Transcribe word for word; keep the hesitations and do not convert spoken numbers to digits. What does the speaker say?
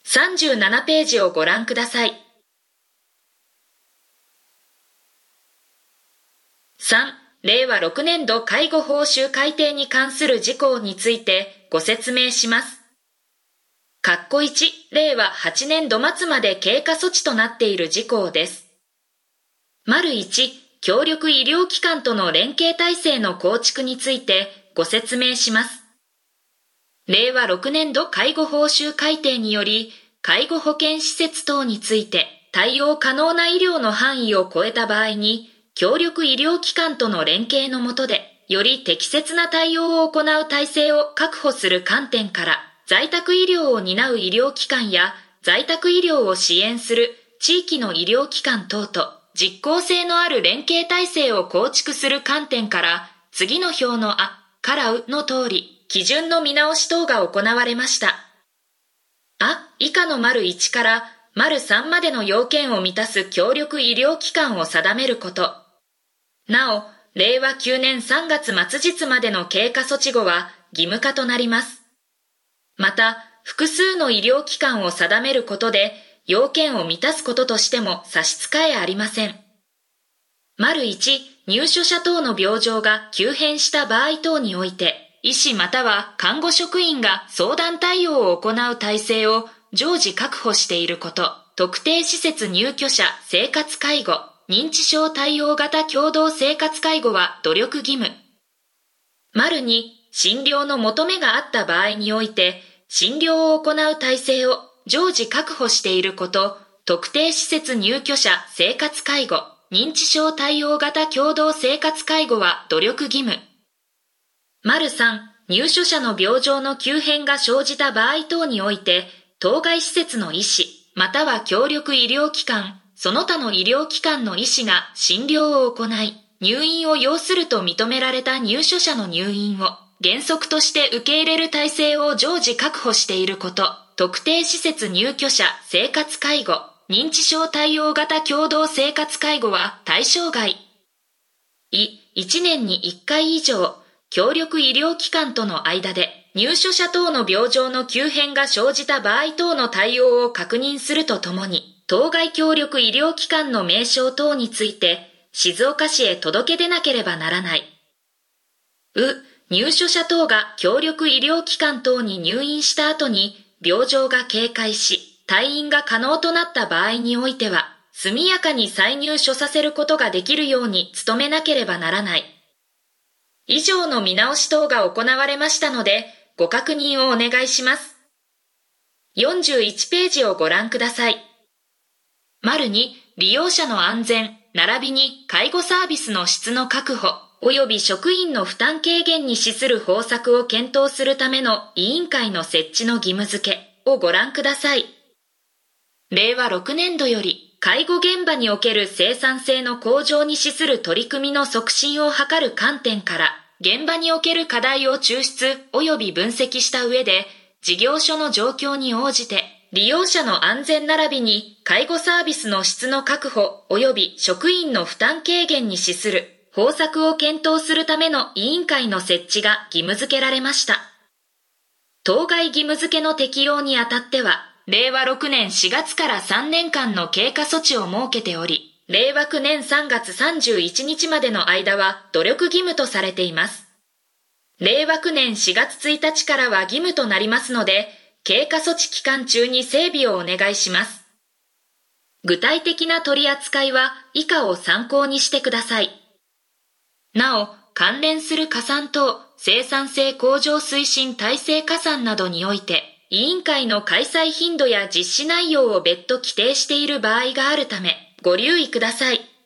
さんじゅうななページをご覧ください。さん、れいわろくねんど介護報酬改定に関する事項についてご説明します。括弧いち、れいわはちねんど末まで経過措置となっている事項です。丸いち、協力医療機関との連携体制の構築についてご説明します。れいわろくねんど介護報酬改定により、介護保険施設等について対応可能な医療の範囲を超えた場合に、協力医療機関との連携の下で、より適切な対応を行う体制を確保する観点から、在宅医療を担う医療機関や在宅医療を支援する地域の医療機関等と実効性のある連携体制を構築する観点から、次の表のあ、からうの通り、基準の見直し等が行われました。あ、以下の丸いちから丸さんまでの要件を満たす協力医療機関を定めること。なお、れいわきゅうねんさんがつ末日までの経過措置後は義務化となります。また、複数の医療機関を定めることで、要件を満たすこととしても差し支えありません。丸いち、入所者等の病状が急変した場合等において、医師または看護職員が相談対応を行う体制を常時確保していること、特定施設入居者生活介護、認知症対応型共同生活介護は努力義務。丸に、診療の求めがあった場合において、診療を行う体制を常時確保していること、特定施設入居者生活介護、認知症対応型共同生活介護は努力義務。丸さん、入所者の病状の急変が生じた場合等において、当該施設の医師、または協力医療機関、その他の医療機関の医師が診療を行い、入院を要すると認められた入所者の入院を原則として受け入れる体制を常時確保していること、特定施設入居者生活介護、認知症対応型共同生活介護は対象外。い、いちねんにいっかい以上、協力医療機関との間で入所者等の病状の急変が生じた場合等の対応を確認するとともに、当該協力医療機関の名称等について静岡市へ届け出なければならない。う、入所者等が協力医療機関等に入院した後に病状が軽快し、退院が可能となった場合においては、速やかに再入所させることができるように努めなければならない。以上の見直し等が行われましたので、ご確認をお願いします。よんじゅういちページをご覧ください。丸に、利用者の安全、並びに介護サービスの質の確保、及び職員の負担軽減に資する方策を検討するための委員会の設置の義務付けをご覧ください。れいわろくねんどより、介護現場における生産性の向上に資する取り組みの促進を図る観点から、現場における課題を抽出及び分析した上で、事業所の状況に応じて、利用者の安全並びに介護サービスの質の確保及び職員の負担軽減に資する方策を検討するための委員会の設置が義務付けられました。当該義務付けの適用にあたっては、れいわろくねんしがつからさんねんかんの経過措置を設けており、れいわきゅうねんさんがつさんじゅういちにちまでの間は努力義務とされています。れいわきゅうねんしがつついたちからは義務となりますので、経過措置期間中に整備をお願いします。具体的な取り扱いは以下を参考にしてください。なお、関連する加算等生産性向上推進体制加算などにおいて、委員会の開催頻度や実施内容を別途規定している場合があるため、ご留意ください。